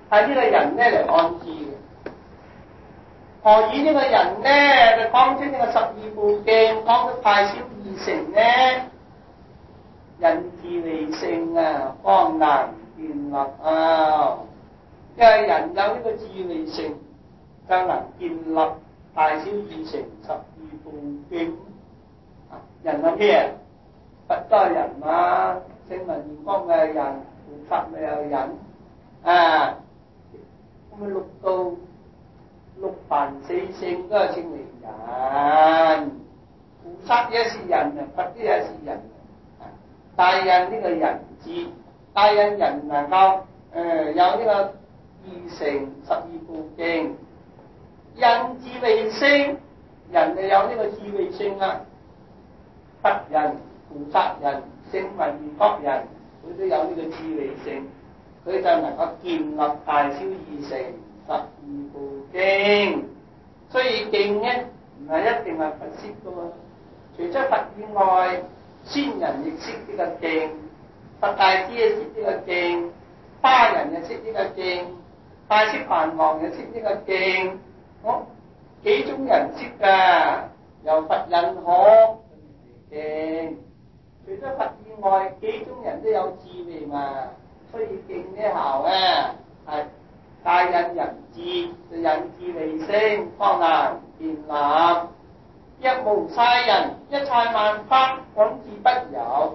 係呢個人咧嚟安置嘅。何以呢個人咧就講出呢個十二部經，講到大小二乘咧，人智慧性啊，方能建立啊！因為人有呢個智慧性，就能建立大小二乘十二部經。人係咩？佛都係人嘛，聲聞緣覺咪係人，菩薩咪有人啊！咁啊六凡四聖都係稱為人，菩薩也是人啊，佛都也是人啊。大人呢個人智，大人人能夠有呢個二乘十二部經，人智慧性，人就有呢個智慧性啊。佛人、菩薩人、聲聞緣覺人，佢都有呢個智慧性，佢就能夠建立大小二乘十二部經。所以經咧唔係一定係佛識噶喎，除咗佛以外，仙人亦識呢個經，佛大師亦識呢個經，花人又識呢個經，大釋梵王又識呢個經，幾種人識噶，由佛引可經。除咗佛以外，幾種人都有智慧嘛，所以經呢效咧係大引人智，就引智慧聲，方能建立。若無世人，一切萬法本自不有。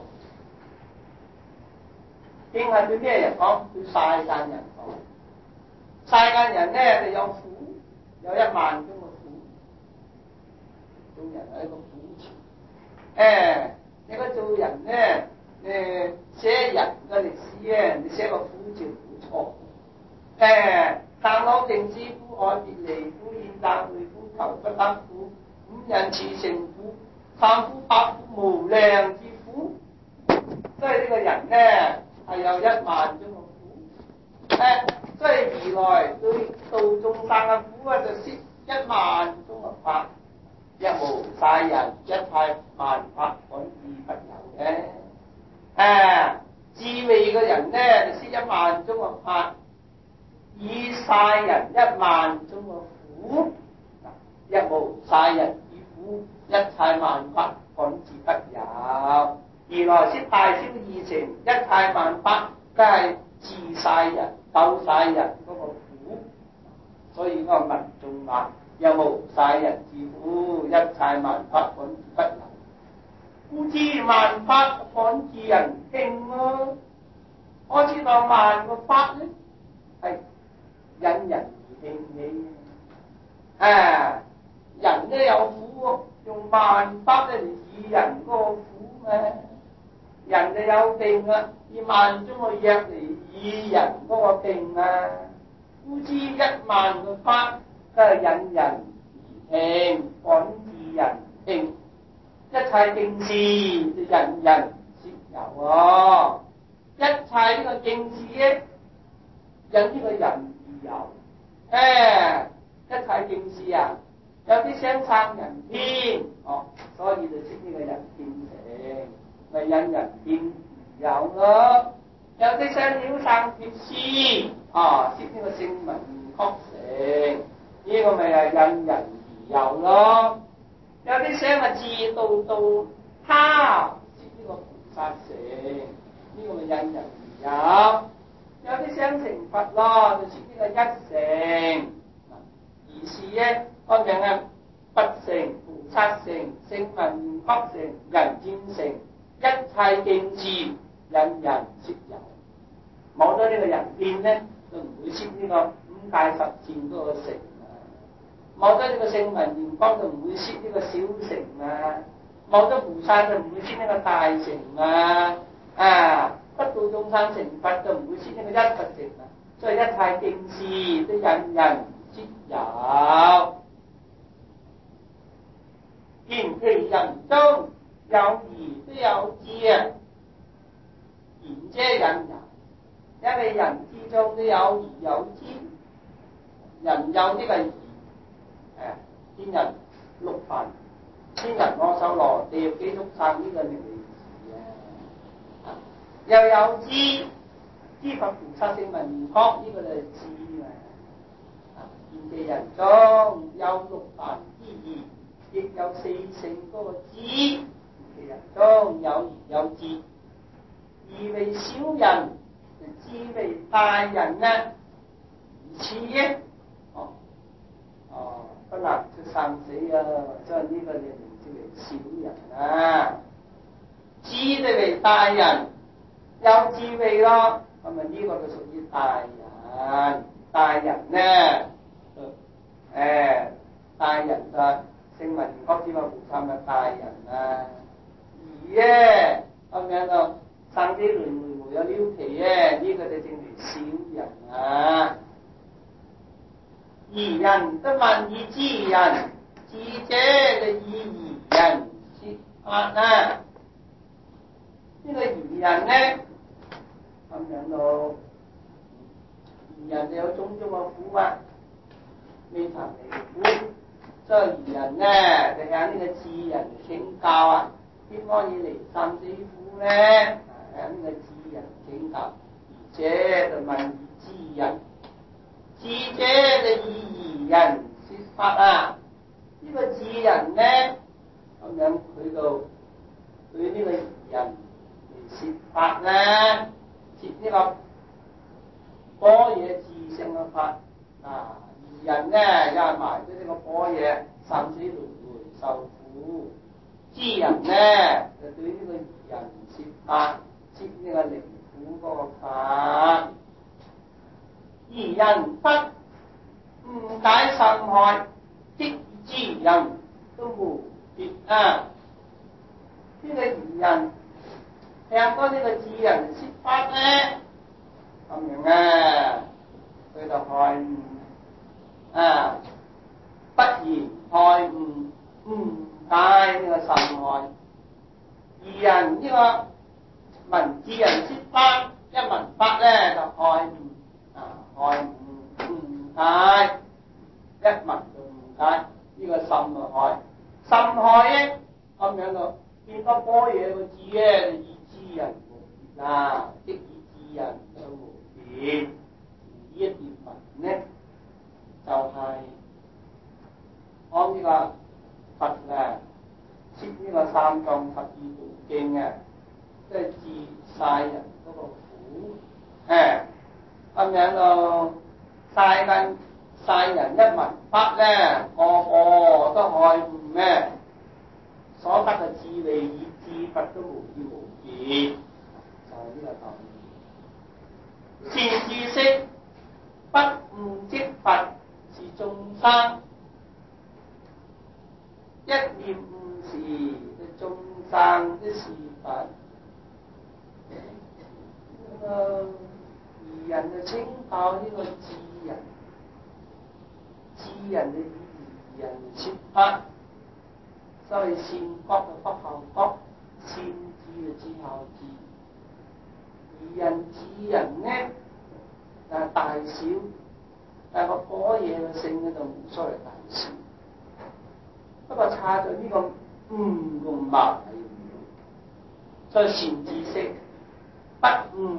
經係對咩人講？對世間人講。世間人咧就有苦，有1萬種嘅苦。做人係一個苦潮。你個做人咧，寫人嘅歷史咧，你寫個苦潮唔錯。生老病死苦，愛別離苦，現暫會苦，求不得苦，五蘊熾盛苦，三苦八苦無量之苦。所以呢個人咧係有1萬種嘅苦。所以如來對度眾生嘅苦啊，就説1萬種嘅法。若無世人，一切萬法本自不有嘅。智慧嘅人咧就説1萬種嘅法。以世人1萬種嘅苦，若無世人之苦，一切萬法本自不有。如來說大小二乘，一切萬法都係自世人、鬥世人嗰個苦。所以嗰個文中話：若無世人之苦，一切萬法本自不有。故知萬法本自人聽咯。我知道萬個法咧係因人而興起。人都有苦，用萬法嚟治人嗰個苦咩？人就有病啊，以萬種嘅藥嚟治人嗰個病啊。故知1萬個法都係因人而興，本自人聽。一切經事就人人皆有啊！一切呢個經事咧，因呢個人而有。一切經事啊，有啲想生人天，所以就識呢個人天乘，咪因人天而有咯。有啲想了生脫死，識呢個聲聞緣覺乘，呢個咪係因人而有咯。有啲想自度度他，識呢個菩薩乘，呢個咪因人而有。有啲想成佛咯，就識呢個一乘。而是咧，我哋嘅佛乘、菩薩乘、聲聞緣覺乘、人天乘，一切經事因人皆有。冇咗呢個人天咧，就唔會識呢個5界10善嗰個乘啊。冇咗呢個聲聞緣覺，就唔會識呢個小乘啊。冇咗菩薩，就唔會識呢個大乘啊。不度眾生成佛，就唔會識呢個一佛乘啊。所以一切經事都因人皆有。見其人中有義都有智啊，賢者引人。因為人之中都有義有智，人有呢個義，天人6凡，天人阿修羅地獄畜生呢個名義啊，又有智， 知佛菩薩聖聞緣覺，呢個就係智嘛。見其人中有六凡之義，亦有四乘嗰個智。見其人中有義有智，義為小人，智為大人啊！如此嘅，不能出生死啊！將呢個就名之為小人啊。智就為大人，有智慧咯，咁啊呢個就屬於大人。大人呢？大人就係聖聞緣覺知佛菩薩嘅大人啊。義咧咁樣就生死輪迴無有了期咧，呢個就正為小人啊。義人得聞以知人，智者就以義人說法啊。呢個義人咧咁樣咯，義人就有種種嘅苦啊，未曾離苦，所以義人咧就向呢個智人請教啊，點可以離生死苦咧？向呢個智人請教，而且就問以知人，智者就以義人說法啊。呢個智人咧咁樣佢就對呢個義人說法咧，說呢個般若自性嘅法啊。義人咧又係埋咗呢個般若生死輪迴受苦，知人咧就對呢個義人說法，說呢個離苦嗰個法。義人不誤解甚害，即以知人都無別啊。呢個義人向嗰呢個智人說法咧，咁樣啊，佢就害誤啊，不然害誤，誤解呢個甚害。義人呢個聞智人說法，一聞法咧就害誤啊，害誤誤解，一聞就誤解，呢個甚害，甚害咧咁樣咯。見到般若個字咧，就以知人無別啦，即以智人有無別。呢一段文咧，就係講呢個佛啊，説呢個三藏十二部經啊，即係治世人嗰個苦。咁樣咯，世人一聞法咧，個個都害誤咩？所得嘅智慧以至佛都無異無別，就係呢個道理。善知識不誤即佛是眾生，一念誤時嘅眾生即是佛。義人就稱教呢個智人，智人就以義人說法。所以善覺就不後覺，善智就之後智。義人智人呢，大小，但係個般若嘅性咧就無所謂大小。不過差咗呢個誤同埋，所以善知識不誤，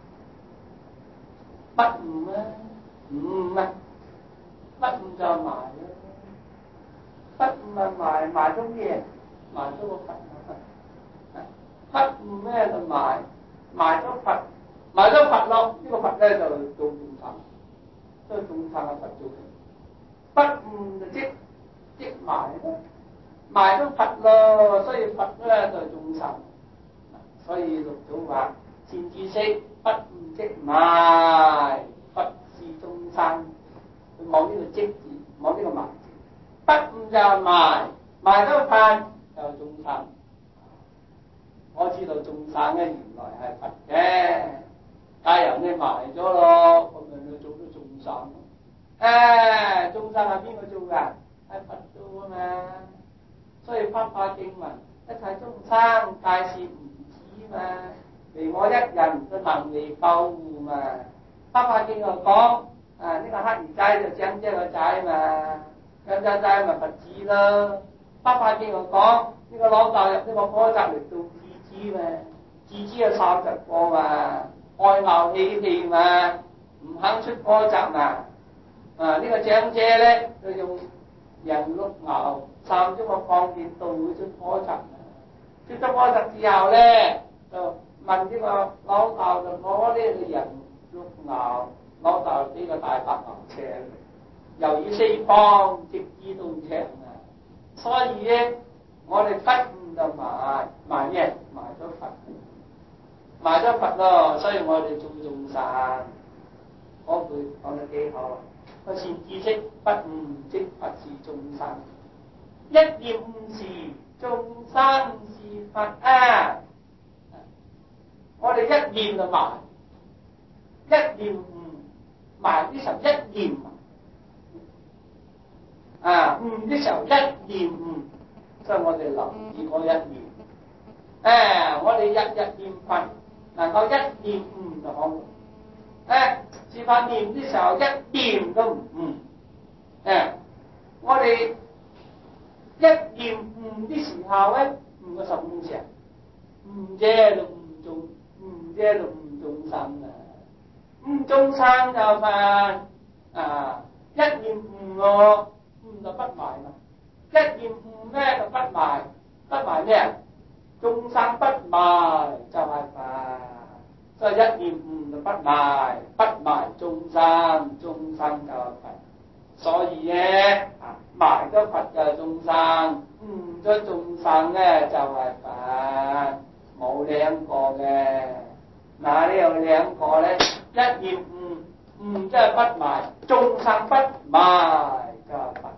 不誤啊，唔誤啊，不誤就係埋咯。不誤係埋咗咩？埋咗個佛啊！不誤咩就埋咗佛，埋咗佛咯。呢個佛咧就做眾生，所以眾生嘅佛做嘅。不誤就即埋咯，埋咗佛咯，所以佛咧就係眾生。所以六祖話：善知識不誤即埋，佛是眾生。佢冇呢個即字，冇呢個埋。不誤就埋咗佛就眾生。我知道眾生咧原來係佛嘅，但係由你埋咗咯，咁咪做咗眾生。眾生係邊個做㗎？係佛做啊嘛。所以《法華經》文一切眾生皆是無子嘛，唯我一人都能力救護嘛。《法華經》又講呢個黑兒仔就長者個仔嘛。長者仔咪佛子咯。法華經又講呢個老豆入呢個火宅嚟做智子嘛，智子有30個嘛。 愛鬧喜氣嘛，唔肯出波閘嘛。呢個長者咧就用人碌牛3咗個放電到出波閘，出咗波閘之後咧就問呢個老豆就攞呢個人碌牛，老豆呢個大白牛車由於四方直至到長啊，所以咧我哋不悟就埋咩？埋咗佛，埋咗佛咯，所以我哋做眾生嗰句講得幾好啊！個善知識不悟即佛是眾生，一念悟時眾生是佛啊！我哋一念就埋，一念悟埋啲時候一念悟啲時候一念悟，所以我哋留意嗰一念。我哋日日念佛，能夠一念悟就好。自發念啲時候一念都唔悟。我哋一念悟啲時候咧，悟個15成，悟啫就悟眾，悟啫就悟眾生啊！悟眾生就快一念悟咯，悟就不埋嘛。一念悟咩就不埋，不埋咩？眾生不埋就係佛，所以一念悟就不埋，不埋眾生，眾生就係佛。所以咧埋咗佛就係眾生，悟咗眾生咧就係佛，冇兩個嘅。嗱，你有兩個咧，一念悟即係不埋，眾生不埋就係佛。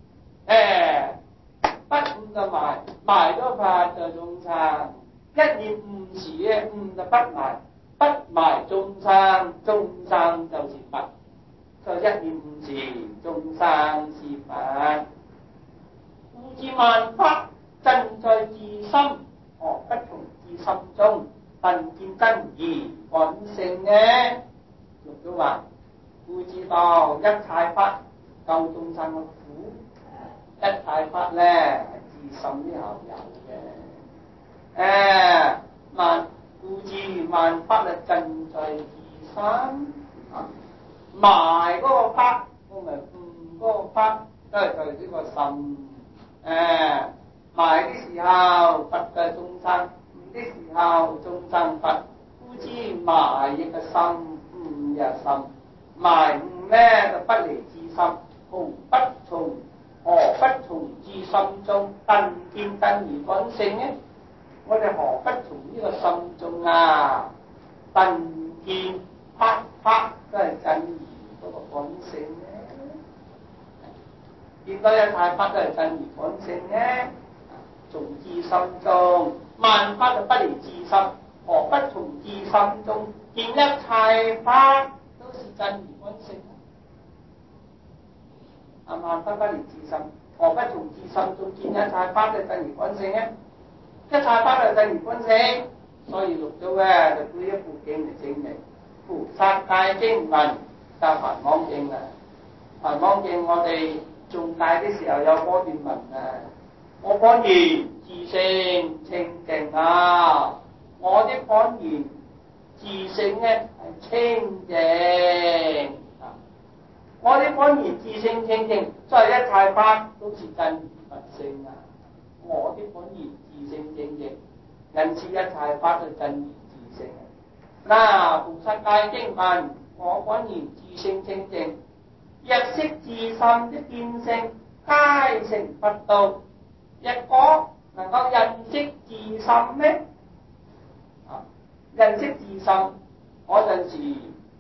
不悟就埋，埋咗法就眾生。一念悟時咧，悟就不埋，不埋眾生，眾生就是佛。所以一念悟時，眾生是佛。故知萬法真在自心，何不從自心中頓見真義本性呢？六祖話：故知道一切法救眾生嘅苦。一切法咧係自心之後有嘅，故知萬法係盡在自心，埋嗰個法，我咪悟嗰個法，都係在呢個心。埋啲時候佛嘅眾生，悟啲時候眾生佛。故知埋亦嘅心，悟亦心。埋悟咧就不離自心，何不從自心中頓見真義本性呢？我哋何不從呢個心中頓見法都係真義嗰個本性呢？見到一切法都係真義本性呢？從自心中，萬法就不離自心，何不從自心中見一切法都是真義本性？萬法不離自心，何不從自心中見一切法都係真義本性呢？一切法都係真義本性，所以六祖就舉一部經嚟證明。菩薩戒經文就《梵網經》啦，《梵網經》我哋誦戒嘅時候有嗰段文我本然自性清淨我的本然自性咧係清淨我的本然自性清淨，所以一切法都是真如佛性我的本然自性清淨，因此一切法都真如自性菩薩戒經文，我本然自性清淨，若識自心的見性，皆成佛道。若果能夠認識自心咩？認識自心嗰陣時，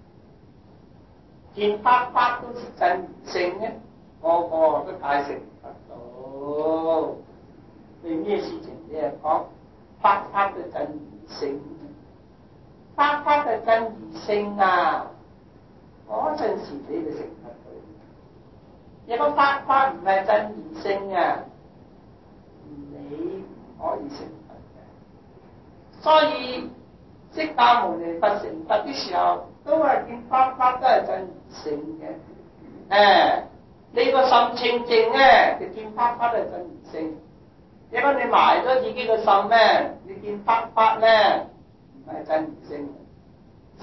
見法都是真如性嘅，個個都大成佛道。為咩事情你係講法都真如性？法係真如性嗰陣時你就成佛道。如果法唔係真如性你唔可以成佛嘅。所以釋迦牟尼佛成佛的時候，都係見法都係真如性嘅。你個心清淨咧，就見法都係真如性。如果你埋咗自己個心咧，你見法咧唔係真如性。心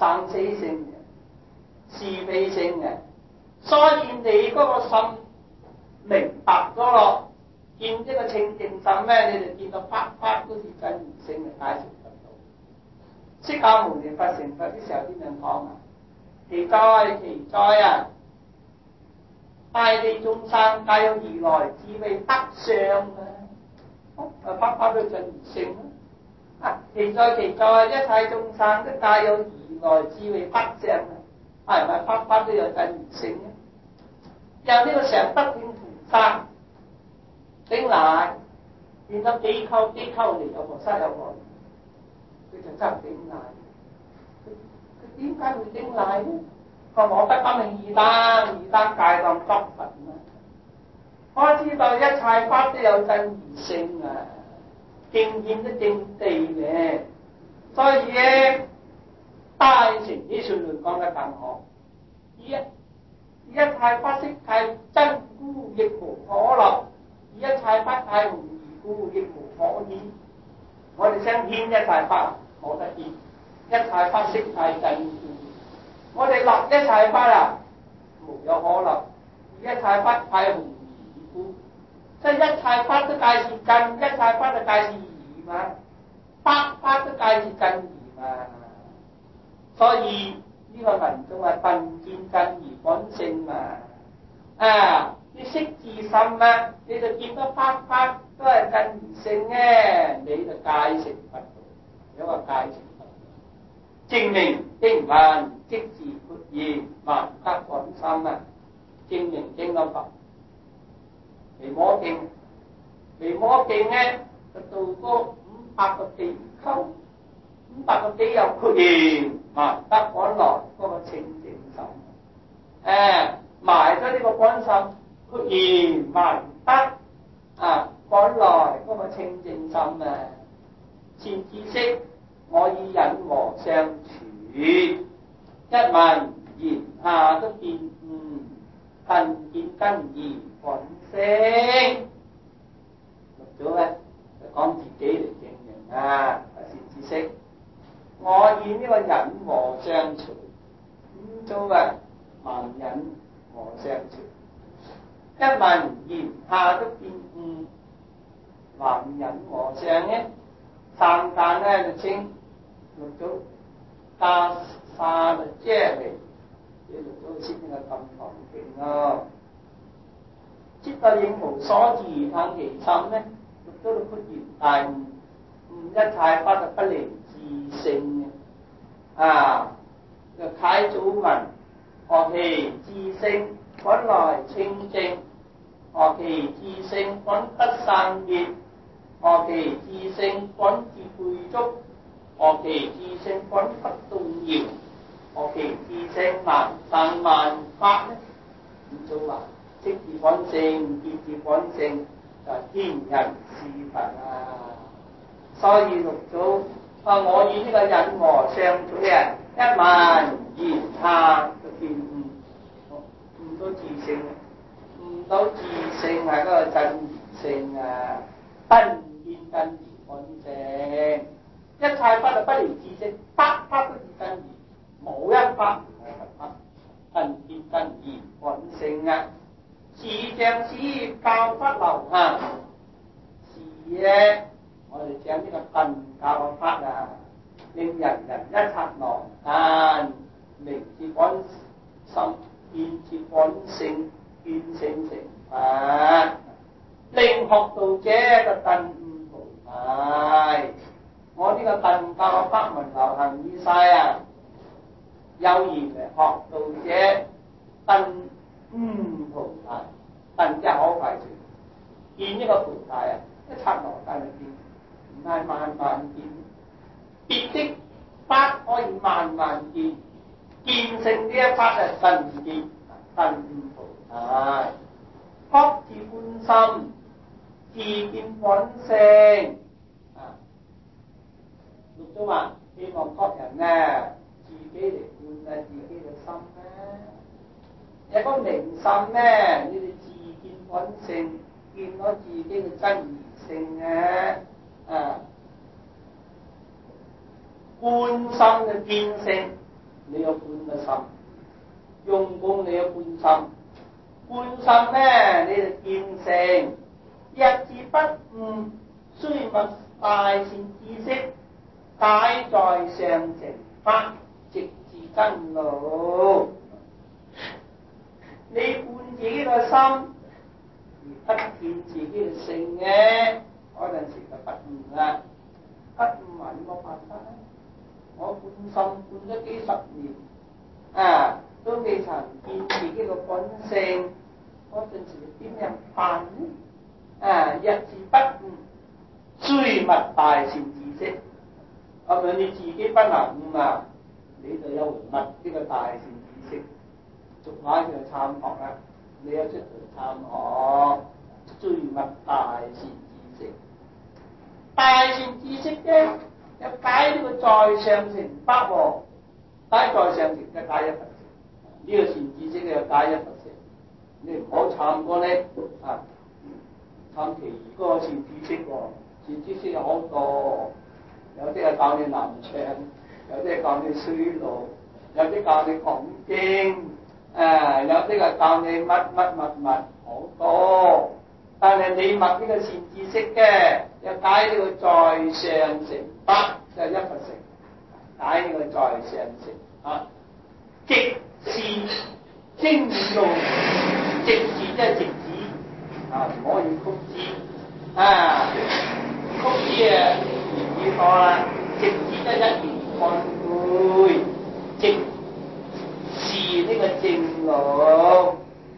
生死性嘅，是非性嘅，所以你嗰個心明白咗咯，見呢個清淨心咧，你就見到啪啪都是真如性嘅解釋得到。釋迦牟尼佛成佛啲時候點樣講啊？其哉其哉啊！大地眾生皆有如來智慧德相啊！啪啪都真如性啊！其哉其哉，一切眾生都皆有如來智慧德相啊！係咪啪啪都有真如性啊？有呢個成德天菩薩頂奶，見到幾溝嚟有菩薩有我，佢就真係頂奶。佢點解會頂奶咧？佢我不敢明二單戒當作佛啊！我知道一切法都有真如性啊，正見都正地嘅，所以咧大乘啲説論講得更好。一切法悉皆真故，亦無可立；一切法皆無異故，亦無可顯。我哋想顯一切法冇得顯，一切法悉皆真故。我哋立一切法啊，無有可立；一切法皆無異故，即係一切法都皆是真，一切法都皆是異嘛，百法都皆是真異嘛。所以呢個文中啊，頓見真如本性嘛。啊，你識自心啊，你就見到百法都係真如性嘅，你就戒成佛道，有個戒成佛道。證明經文即自括言，萬德本心啊！證明經嗰佛，離摩經，離摩經咧就到過500個地溝，500個地又括言，萬德本來嗰個清淨心，埋咗呢個本心，括言萬德本來嗰個清淨心啊！善知識，我以忍和相處，一聞言下都見悟，頓見真如本性。六祖咧就講自己嚟證明啊！善知識，我以呢個忍和相處，五祖啊萬忍和相處，一聞言下都見悟，萬忍和相咧三間咧就稱六祖加沙就遮嚟，你六祖先呢個咁強勁咯。即個應無所住探其心咧，六祖就豁然大悟，一切法就不離自性嘅。就啟祖文，何其自性本來清淨，何其自性本不生滅，何其自性本自具足，何其自性本不動搖，何其自性萬生萬法呢？五祖話：即自本性，見自本性，就係天人是佛啊！所以六祖話：我以呢個忍和相處啊，一聞言下就見悟，悟到自性，悟到自性係嗰個真如性啊！頓見真如本性，一切法就不離自性，百法都是真如，冇一法唔係佛法。頓見真如本性啊！是像此教法流行，是咧我哋講呢個頓教嘅法啊，令人人一剎那明知本心，見知本性，見性成佛，令學道者就頓悟菩提。我呢個頓教嘅法門流行於世啊，有緣嚟學道者頓悟菩提，頓即係好快脆，見呢個菩提啊，一剎那間就見，唔係慢慢見。別的法可以慢慢見，見性呢一法係頓見，頓悟菩提。覺自觀心，自見本性。六祖話：希望各人咧自己嚟觀啊，自己嘅心咧，有個明心咧，你哋自見本性，見到自己嘅真如性嘅。觀心嘅見性， 心，用功你嘅觀心，觀心咧你就見性，日字不悟，雖物大善知識，解在上乘法，直至真路。你觀自己個心，而不見自己嘅性嘅，嗰陣時就不悟啦。不悟還冇辦法啦。我觀心觀咗幾十年，都未曾見自己個本性，嗰陣時點樣辦呢？日字不悟，雖物大善知識。咁樣你自己不能悟啊，你就有物呢個大善知識，俗話叫參學啦。你有出嚟參學，雖物大善知識。大善知識咧，有解呢個在上乘法喎，解在上乘就解一佛乘。呢個善知識嘅解一佛乘，你唔好參過呢參其餘嗰個善知識喎，善知識有好多，有啲係教你南唱，有啲係教你水路，有啲教你講經，有啲係教你乜好多。但係你默呢個善知識嘅，又解呢個在上乘法，就一佛乘，解呢個在上乘直是精用，直是即係直指，唔可以曲指，曲指言語多啦，直指即係一言貫背，直是呢個正路。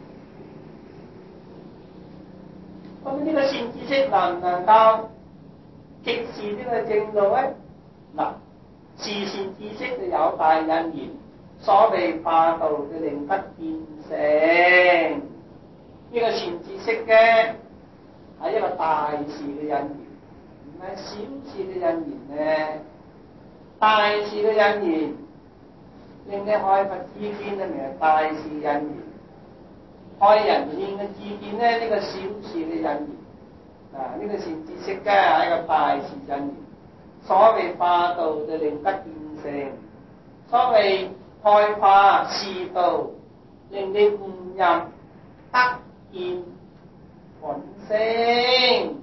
咁呢個善知識能唔能夠直視呢個正路咧？嗱，是善知識就有大因緣，所謂化道就令得見性。呢個善知識嘅係一個大事嘅因緣，唔係小事嘅因緣咧。大事嘅因緣令你開發知見咧，咪係大事因緣。開人見嘅知見咧，呢個小事嘅因緣，呢個善知識嘅係一個大事因緣。所謂化道就令得見性，所謂開化示道，令你悟入得見本性。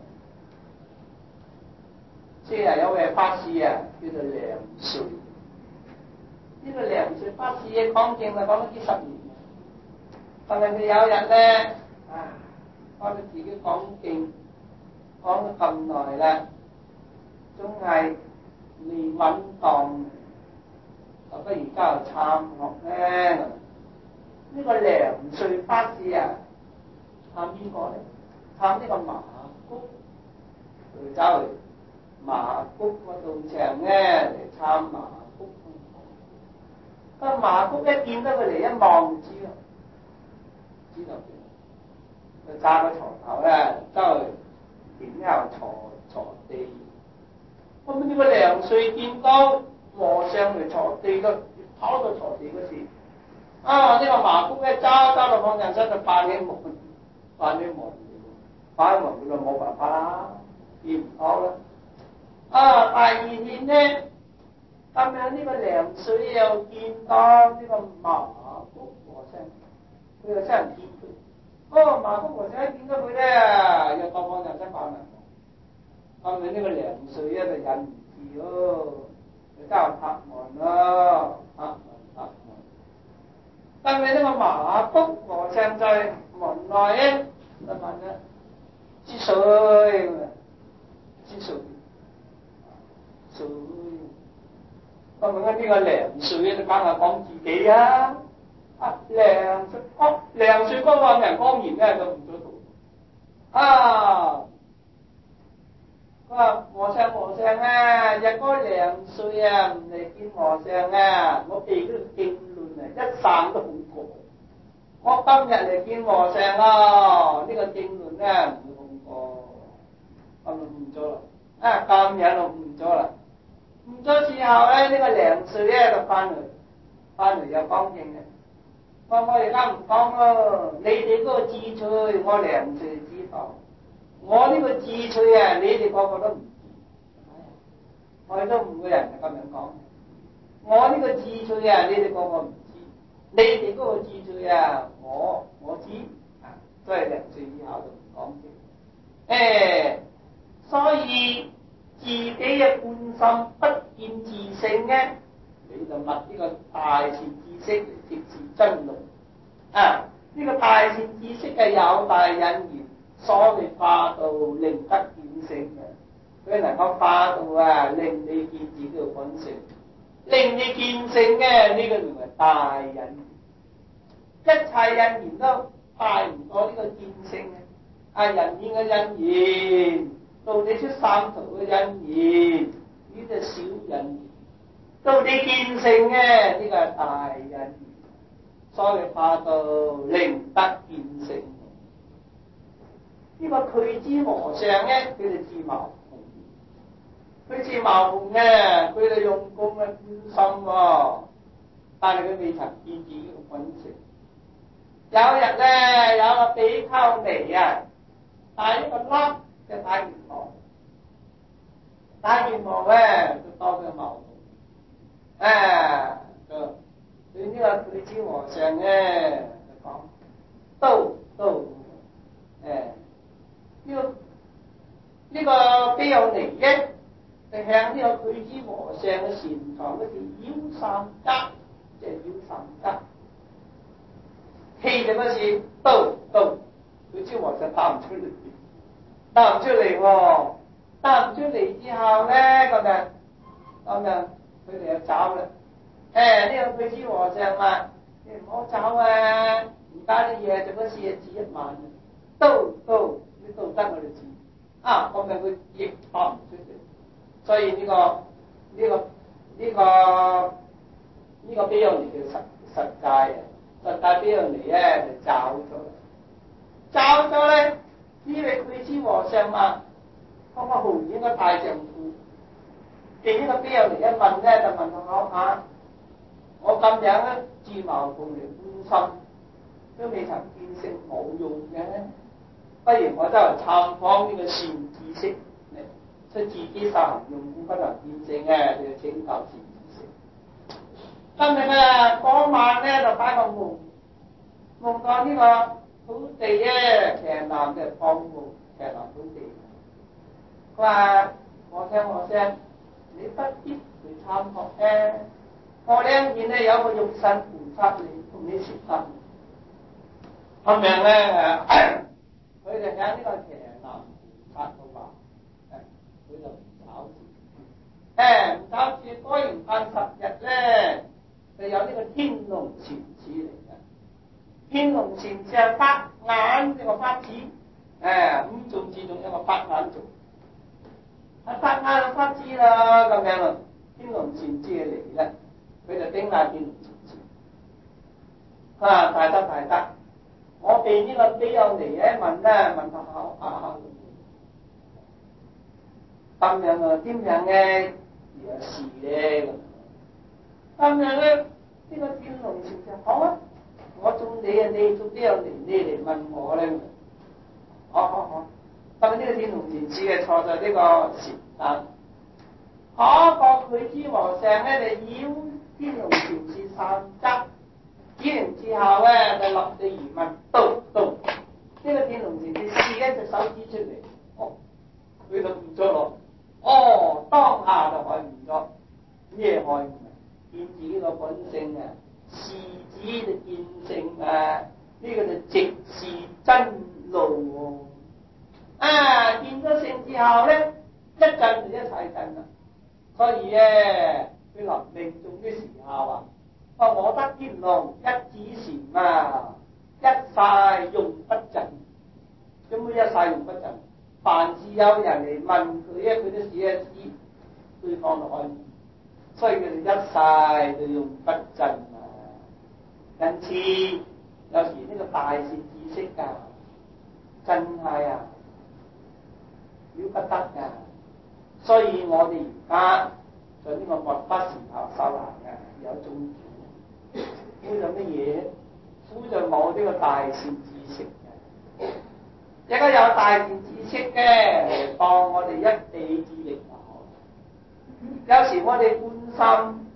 即係有位法師叫做梁瑞，呢個梁瑞法師嘅講經講咗幾十年。但係佢有一日咧，講到自己講經講咗咁耐啦，總係未穩當，就不如交去參學咧。呢個梁瑞法師參邊個咧？參呢個麻谷，佢走去麻谷個道場咧嚟參麻谷。個麻谷一見到佢嚟一望就知啦。知道佢揸個鋤頭咧，周圍點又鋤地。咁呢個梁瑞見到和尚嚟鋤地嘅，跑到鋤地嗰時，呢個麻谷咧揸到方丈室就扮起忙，扮起忙佢就冇辦法啦，見唔到啦。第二天咧，咁樣呢個梁瑞又見到呢個麻谷和尚。佢又真係見佢，麻谷和尚一見到佢咧，又當方丈室扮啦。咁佢呢個梁瑞就忍唔住咯，就真係拍門咯，拍門。但係呢個麻谷和尚在門內咧，就問啦：知水？咁呢個梁瑞就梗係講自己啊！梁瑞嗰個人當然咧就唔咗度。佢話和尚日嗰梁瑞唔嚟見和尚我背嗰個經論一散都好過。我今日嚟見和尚呢個經論咧唔會好過，咁就誤咗啦。今日就誤咗啦。誤咗之後咧，呢個梁瑞咧就翻嚟又講經嘅。我而家唔講咯，你哋嗰個智趣，我梁瑞知道。我呢個智趣你哋個個都唔知。我哋都5個人就咁樣講。 我呢個智趣啊，你哋個個唔知；你哋嗰個智趣啊，我知啊，都係人最以後就唔講嘅。所以自己嘅觀心不見自性嘅，你就問呢個大善知識嚟直視真路啊！呢個大善知識嘅有大因緣，所謂化道令得見性嘅，佢能夠化道啊，令你見自己嘅本性，令你見性嘅呢個就係大因緣。一切因緣都帶唔過呢個見性嘅，人緣嘅因緣，到你出三途嘅因緣，呢就小因緣。到你見性嘅呢個係大因緣，所謂化道令得見性。呢個俱胝和尚咧，佢哋自茅篷，佢自茅篷嘅，佢哋用功嘅觀心喎，但係佢未曾見自己嘅本性。有日咧，有個比丘尼啊，帶一個笠嘅大圓帽，大圓帽咧就當佢茅篷，對呢個俱胝和尚咧就講，都呢個比丘尼咧，就向呢個俱胝和尚嘅禪堂嗰條腰三格，即係腰三格。氣就嗰時都俱胝和尚答唔出嚟喎，答唔出嚟之後咧，咁樣佢哋就走啦。呢個俱胝和尚話：你唔好走啊！而家啲嘢就嗰時係指一萬，都你都得我哋指啊！咁樣佢亦答唔出嚟，所以呢個比丘尼嘅實際啊！實際比丘尼咧就找咗咧，呢位俱胝和尚話：嗰個豪應該大丈夫。俾呢個比丘尼一問咧，就問我下，我咁樣咧自茅篷嚟觀心，都未曾見性，冇用嘅，不如我都嚟探訪呢個善知識，出自己實行用功不能見性嘅，就要請教善知識。今日啊，嗰晚咧就發個夢到呢個土地咧，騎南嘅放牧，騎南土地。佢話：我聽我聲，你不必去參學嘅。我呢邊咧有個肉身菩薩嚟同你說法。咁樣咧佢哋喺呢個騎南菩薩度話：佢就唔找住，唔找住，果然辦10日咧，就有呢個天龍禪師嚟嘅。天龍禪師係法眼呢個法子，五種之中有個法眼族，係法眼嘅法子啦，咁樣咯。天龍禪師嚟咧，佢就叮下天龍禪師，大德，我被呢個比丘尼咧問到口啞咁樣啊，點樣咧有事咧咁樣咧？呢個天龍禪師好啊！我中你啊，你做比丘尼，你嚟問我咧。好。咁呢個天龍禪師嘅坐在呢個禪凳，嗰個俱胝和尚咧就繞天龍禪師3周，繞完之後咧就落地而問：到呢個天龍禪師試一隻手指出嚟，佢就悟咗咯。當下就開悟咗。咩開悟？見自己個本性啊！視指就見性啊！呢個就直視真路喎。見咗性之後咧，一震就一切震啦。所以咧，佢臨命終嘅時候啊，我得天龍一指禪啊，一切用不盡。咁樣一切用不盡，凡是有人嚟問佢咧，佢都試一試，對方就開悟。所以佢哋一世都用不盡啊！因此有時呢個大善知識真係了不得㗎。所以我哋而家在呢個末法時候修行有種苦就乜嘢？苦就冇呢個大善知識嘅。一個有大善知識嘅，當我哋一臂之力。有時我哋觀心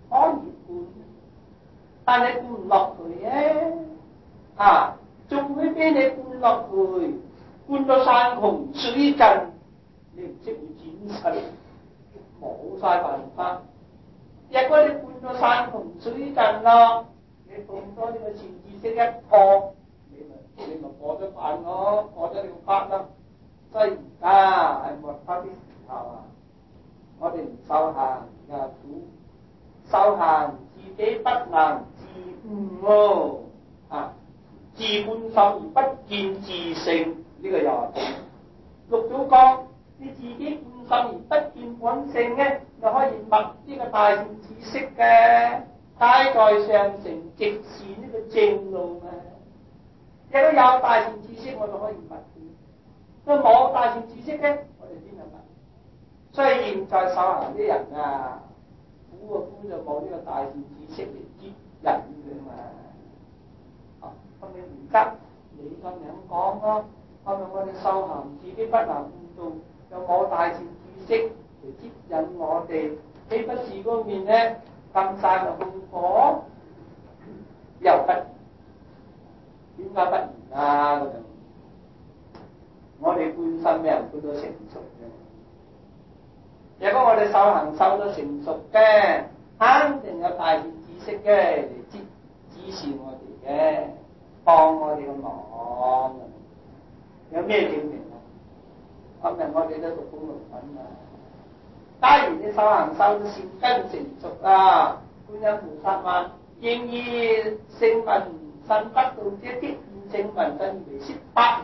可以灌，但係灌唔落去嘅，仲會俾你灌落去，灌到山窮水盡，你唔識去轉身，冇晒辦法。如果你灌到山窮水盡咯，你咁多呢個前知識一破，你咪過咗關咯，過咗呢個關啦。所以而家係末法的時候啊，我哋唔修行又苦，修行自己不能自悟咯，自觀心而不見自性，呢個又係六祖講，你自己觀心而不見本性咧，就可以默呢個大善知識嘅，皆在上乘直是呢個正路嘅。如果有大善知識，我就可以默佢；都冇大善知識咧，我哋邊有默？所以現在修行啲人啊，苦就冇呢個大善知識嚟接引佢嘛。咁你唔得，你咁樣講咯。咁咪我哋修行自己不能悟道，又冇大善知識嚟接引我哋，豈不是嗰面咧咁晒嘅空火？又不然，點解不然啊？咁樣，我哋觀心咩人觀到成熟嘅？如果我哋修行修到成熟嘅，肯定有大善知識嘅嚟指示我哋嘅，幫我哋嘅忙。有咩證明啊？今日我哋都讀功勞品啊！假如你修行修到善根成熟啊，觀音菩薩話：應以聲聞身得道者，啲現證聞身為説法。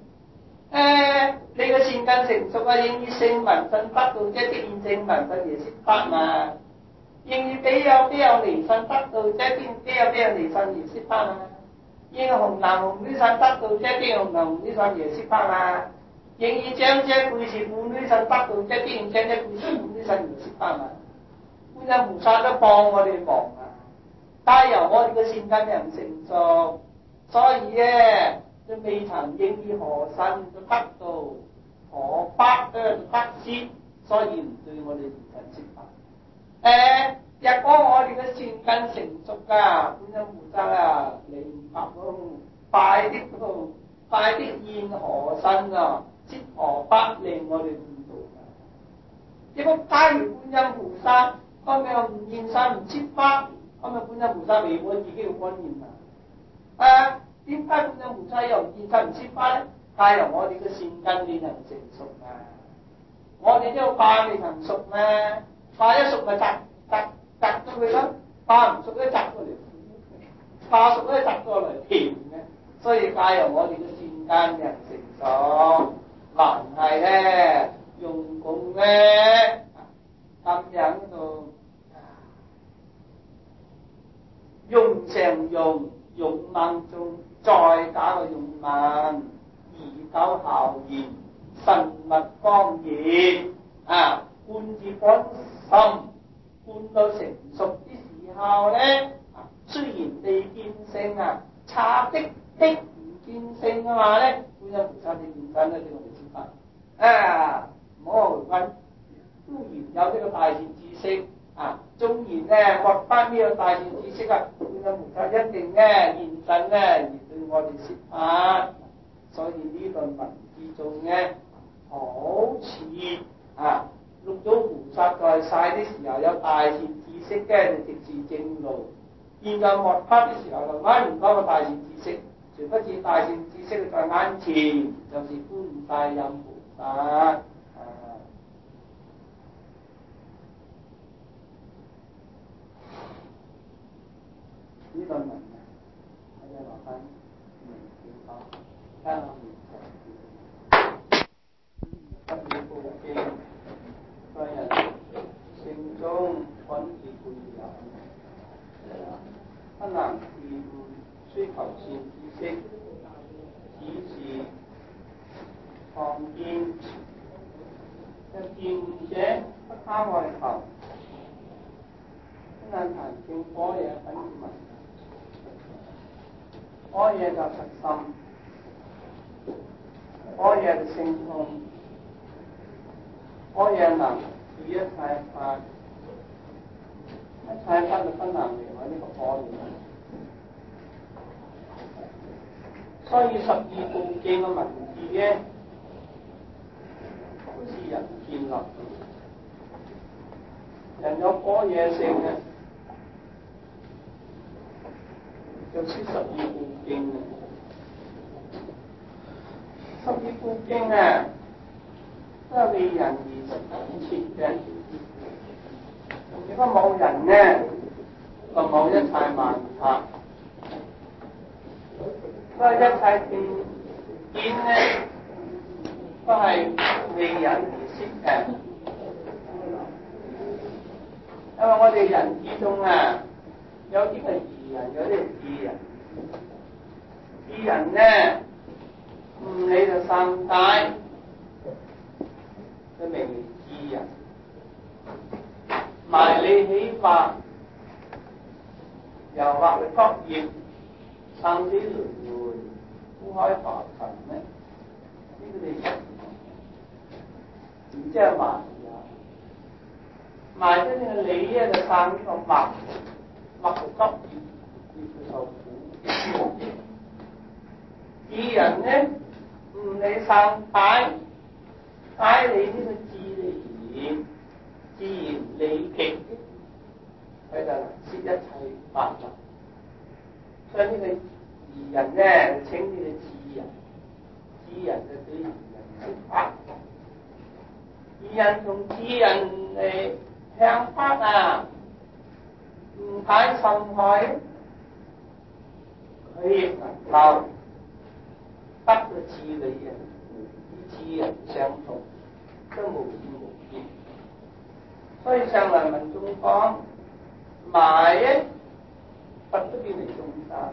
你個善根成熟啊，應以聲聞身得道者，啲現證聞身為説法嘛。應以比有離身得道者，啲比有離身為説法嘛。應紅男紅女身得道者，啲紅男紅女身為説法嘛。應以長者輩是婦女身得道者，啲長者輩是婦女身為説法嘛。觀音菩薩都幫我哋忙啊！但由我哋嘅善根又唔成熟，所以咧都未曾應以何身就得到，何法都得知，所以唔對我哋現身説法。若果我哋嘅善根成熟啊，觀音菩薩啊，你唔白咯，快啲現何身啊，説何法令我哋悟道啊！如果假如觀音菩薩咁樣唔現身唔説法，咁啊觀音菩薩違背自己嘅觀念啊！點解觀音菩薩又唔現身唔説法咧？係由我哋嘅善根未能成熟啊！我哋呢個化未成熟咩？化一熟咪摘咗佢咯，化唔熟咧摘過嚟苦，化熟咧摘過嚟甜嘅。所以假由我哋嘅善根未成熟，難係咧用功咧咁樣度。用上用猛中，再加個用猛，以久效然，神物方熱觀自本心，觀到成熟啲時候咧，雖然未見性差的唔見性嘅話咧，觀音菩薩你現身咧對我哋説法唔好回分，固然有呢個大善知識。縱然咧獲得呢個大善知識觀音菩薩一定咧現身咧而對我哋説法，所以呢段文字中咧好似六祖菩薩在世的時候有大善知識嘅就直是正路，現在獲得的時候就揾唔到個大善知識，殊不知大善知識在眼前就是觀世音菩薩。呢段文我哋落翻點講？聽下不要報經，個人性中揾自背有，不能自悟，須求善知識，只是旁見，見悟者不他外求，不能談正果嘢等於文。嗰嘢就實心，嗰嘢就性空，嗰嘢能與一切法， 一切法律不能離開呢個般若。所以十二部經嘅文字咧，都是人建立嘅。人有般若性嘅，就是十二部經。十二部經啊，都係為人而設嘅。如果冇人咧，就冇一切萬法。所以一切見咧，都係為人而設嘅。因為我哋人之中啊，有啲係義人，有啲係智人。智人咧，唔理就三界，佢名為智人。埋理起法，又或者作業，生死輪迴，苦海浮沉咧，呢個你識唔知係埋埋咗呢個理咧，就生呢個默，默就急業就受苦。智人咧唔理生解，解理呢個智理，自然理極，佢就能知一切法律。所以呢個義人咧，稱呢個智人，智人就對義人識法。義人同智人嚟向法啊，唔解甚害，佢亦能夠得到智理嘅，與智人相同，都無異無別。所以上來文中講，埋咧佛都變為眾生，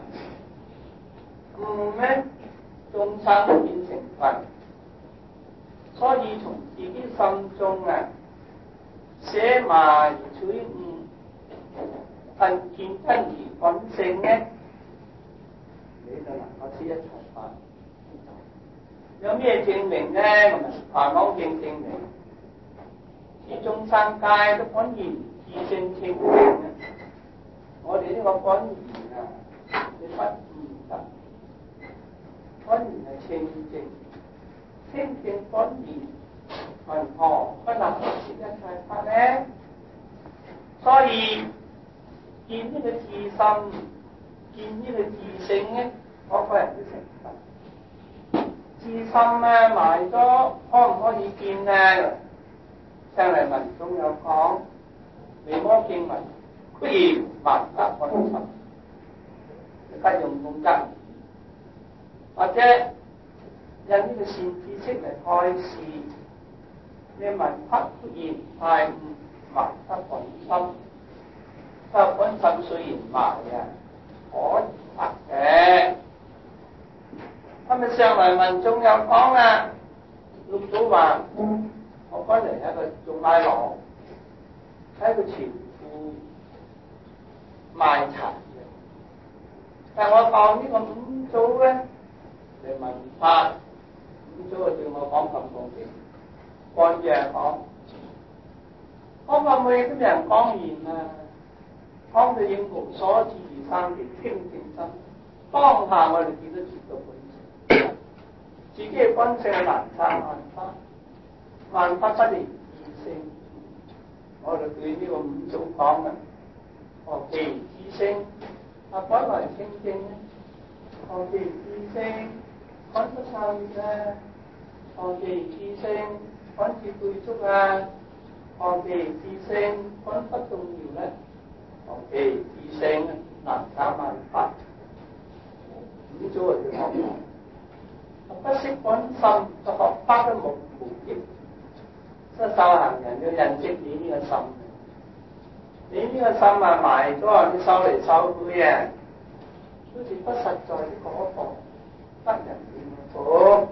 咧眾生都變成佛。所以從自己心中啊，捨埋取悟，勤見真如本性咧，你就能夠知一切法。有咩證明咧？咁啊，《華嚴經》證明，此眾生界都本然自性清淨啊！我哋呢個本然啊，你不悟得，本然係清淨，清淨本然，為何不能知一切法咧？所以見呢個自心，見呢個自性咧，嗰個人都成佛。自心咧埋咗，可唔可以見咧？上嚟文中有講，《維摩經》文，雖然萬法本心，吉用功德，或者引呢個善知識嚟開示，你文法雖然太萬法本心，法本心雖然埋啊，可以發嘅。咁咪上來文中有講啦，六祖話：我翻嚟一個做賣郎，喺個前庫賣茶嘅。但我講呢個五祖咧嚟問法，五祖就對我講咁多嘢，按樣講，我話每日都有人講完啦，講到應無所知而生其清淨心，當下我哋見到絕對本。自己嘅本性係難生萬法，萬法不離自性。我哋對呢個五祖講啦，何其自性，本來清淨咧；何其自性，本不受業啊；何其自性，本自具足啊；何其自性，本不動搖咧；何其自性，難生萬法。五祖係點講？不識本心，就學法都無益。所以修行人要認識你呢個心，你呢個心啊埋咗，你修嚟修去啊，好似不實在的果報，得人見苦。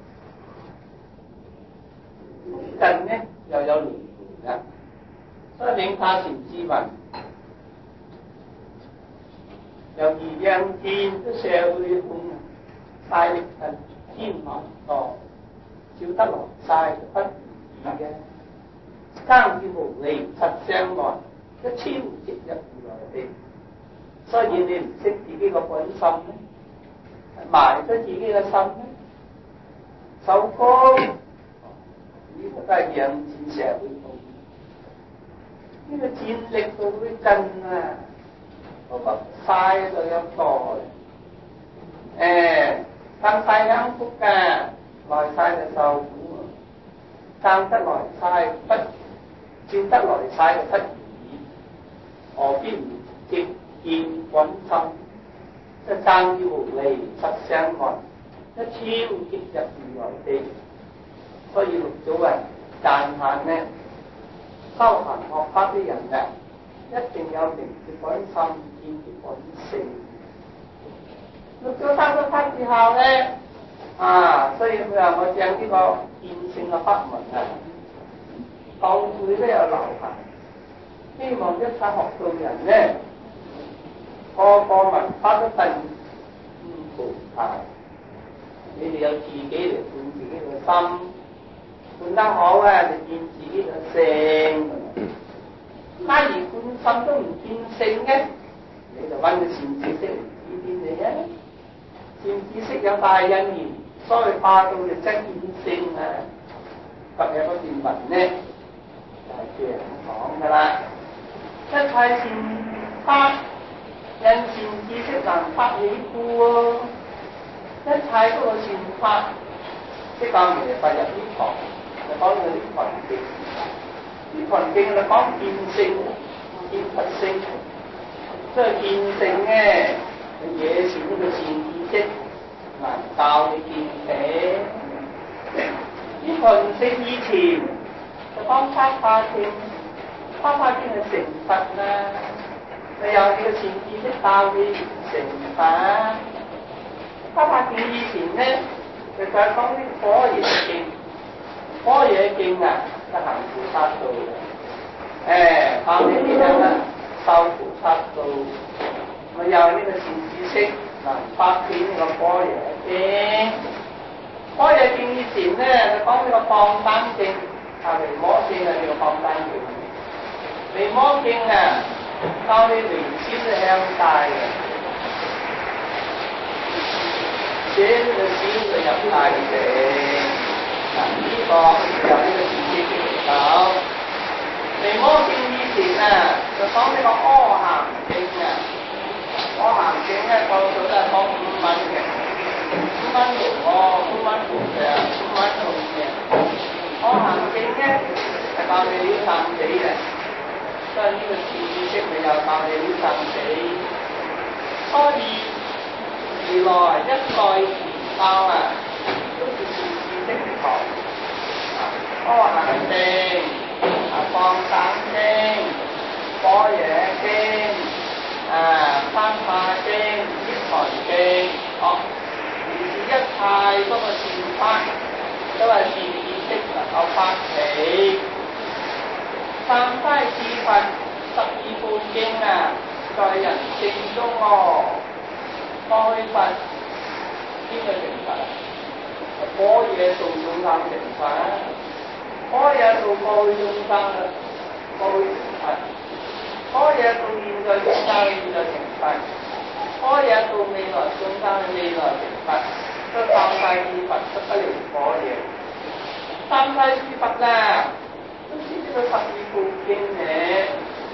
近呢又有輪迴啦，所以領他禪師雲，由而讓見都社會空，大力近。天文多，照得來曬不如意嘅，生之無理實相外， 一超直入如來地。所以你唔識自己個本心咧，埋咗自己嘅心咧，受苦呢個都係養戰社會道。呢個戰力到會震啊，嗰個晒就有代，生晒幸福㗎，來晒就受苦。生得來晒不照得來晒就不如意，何必唔直見滾心？一爭於無利實相害，一超極入如來地。所以六祖人讚歎呢，修行學法啲人啊，一定有明嘅滾心，見嘅滾性。六祖修咗法之後咧，所以佢話我將呢個見性嘅法門啊，當會都有流行，希望一切學道人咧，個個文化都頓悟菩薩。你哋有自己嚟管自己嘅心，管得好啊，就見自己嘅性。假如管心都唔見性嘅，你就揾個善知識嚟指點你啊！善知識有大因緣，所以化到你真見性啊！今日嗰段文呢，就係這樣講噶啦。一切善法，因善知識能發起故喎。一切嗰個善法，即係講明佛入呢堂，就講到啲群境。啲群境就講見性、見佛性。所以見性咧，惹是呢個善知識，能教你見體。啲群性以前就講花花經，花花經係成佛啦。你有呢個善知識教你成佛。花花經以前咧，就係講啲般若經，般若經啊，就行菩薩道嘅，教你點樣啊，修菩薩道。咪有呢個善知識能發展呢個般若經。般若經以前咧，就講呢個放單經，離魔經啊，呢個放單經。離魔經啊，教你離小就向大嘅。這呢個小就入大嘅，呢個由呢個善知識嚟搞。離魔經以前啊，就講呢個阿含經啊，阿含經咧個數都係講5蚊嘅，5蚊毫喎，5蚊毫嘅，5蚊毫嘅。阿含經咧係教你了生死嘅，所以呢個善知識咪又教你了生死，所以。原來一代傳教啊，都是善知識嚟學。阿含經、放膽經、般若經、三化經、涅槃經，一切嗰個善法都係善知識能夠發起。三世至佛12部經啊，在人性中哦。過去佛邊個成佛？般若度眾生成佛，般若度過去眾生啦，過去成佛；般若度現在眾生，現在成佛；般若度未來眾生，未來成佛。都三世至佛出不離般若，三世至佛啦，都知呢個12部經嘅。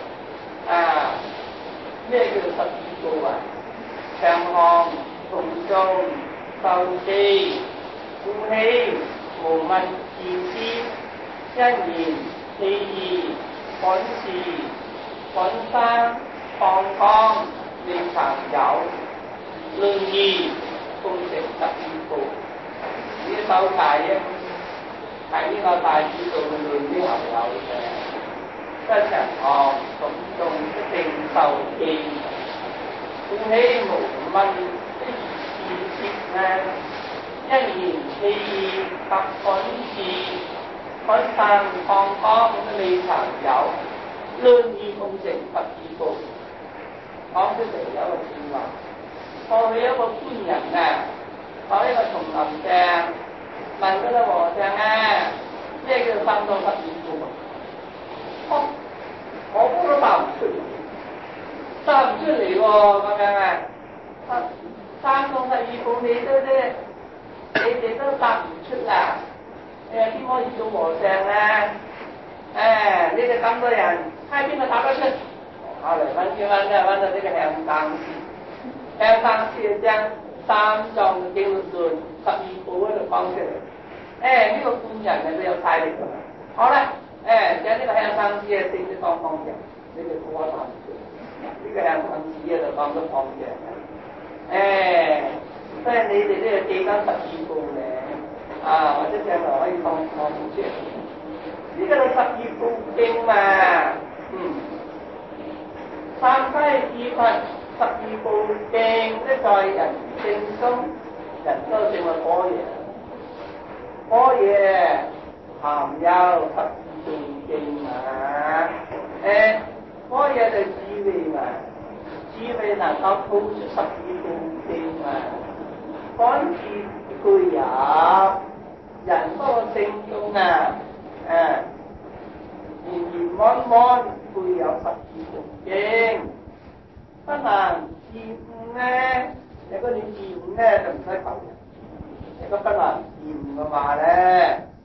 咩叫做12部啊？長行、同眾、受記、故希、無問自師、因緣、器義、本事、本生、放光、未曾有、論義、共成12部。呢啲修戒咧，係呢個大智度論之後有嘅。即係長行、同眾、定受記。故希無問的自説咧，因緣器義及本事、本生放光都未曾有，論義共成12部。講出嚟有個説話，過去一個官人啊，喺一個叢林上問嗰個和尚啊，咩叫生到12部？我嗰個答唔出嚟，答唔出嚟喎咁樣啊！三個十二部你哋都答唔出啦！點可以做和尚啊？你哋咁多人，睇邊個答得出？後嚟揾到呢個向生師，向生師將三藏嘅經論十二部嗰度講出嚟。呢個官人都有晒力㗎嘛。好啦，將呢個向生師嘅正式講嘅，你哋估下答唔出？呢個向生師就講咗講嘅。所以你哋都要記翻十二部咧，或者將來可以放出嚟。呢個係十二部經嘛，三世自佛十二部經，即在人性中，人都成為般若。般若含有十二部經嘛，般若就智慧嘛，智慧能夠透出十二部經嘛，觀智具有人嗰個性中圓圓滿滿具有十二部經，不能自悟咧。如果你自悟咧，就唔使求人。如果不能自悟嘅話咧，